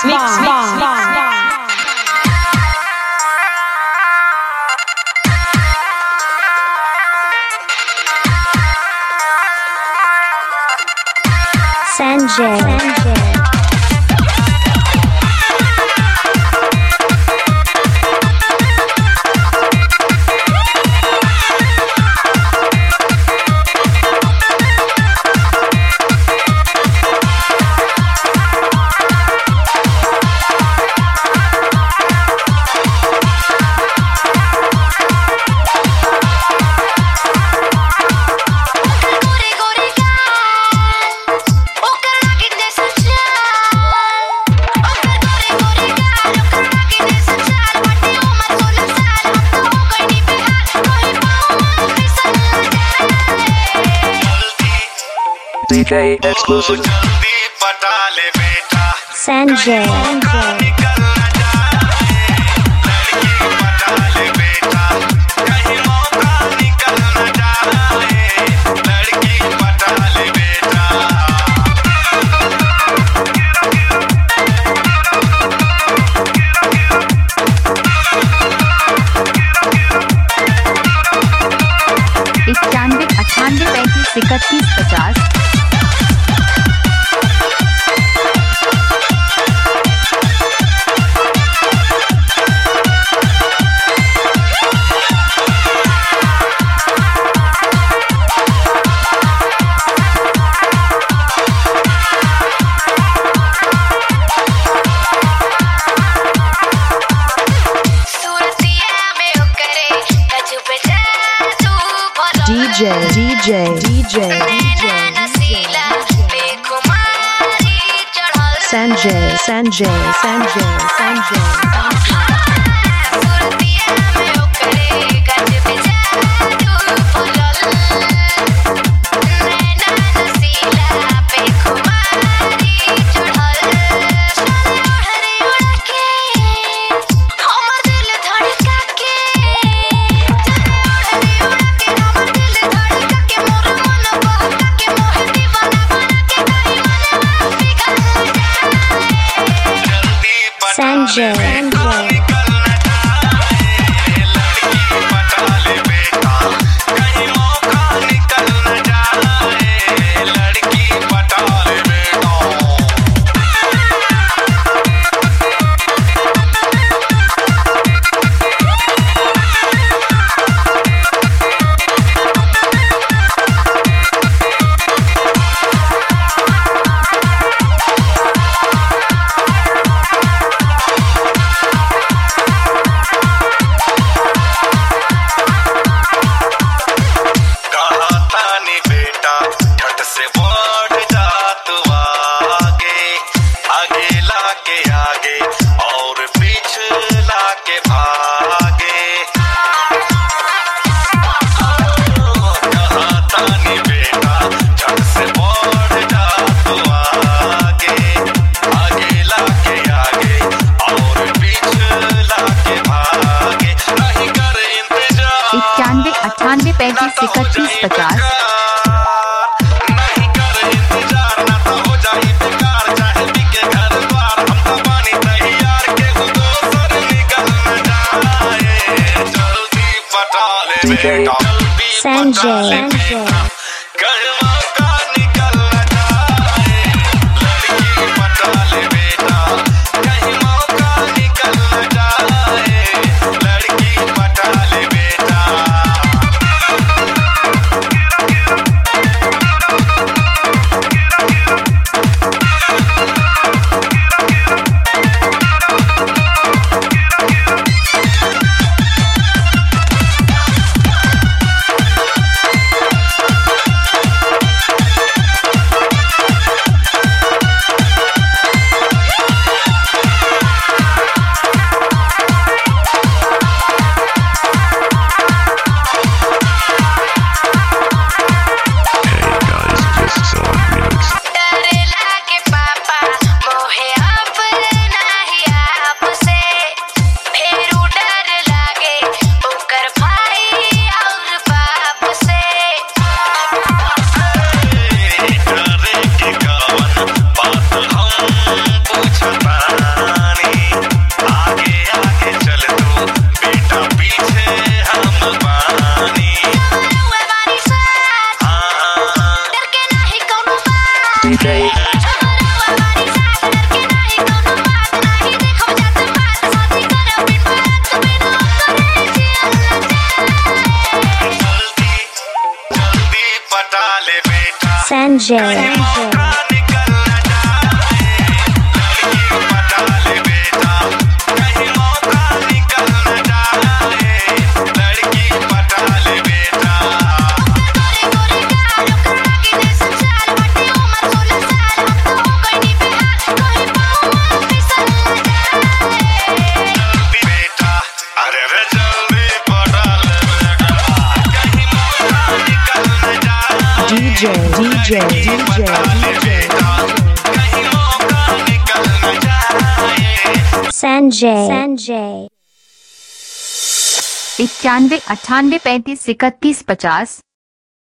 Sanjay. DJ exclusive. Sanjay. इक्यानवे 98 35 31 50। Sanjay. इक्यानवे 98 35 31 50। Sanjay. पटा ले बेटा Sanjay. मौका निकल न जाए लड़की पटा ले बेटा कहीं मौका निकल न जाए लड़की पटा ले बेटा बेटा अरे रे जल्दी पटा ले बेटा कहीं मौका निकल न जाए DJ. पटा ले बेटा कहीं मौका निकल न जाए Sanjay. 91 98 35 31 50।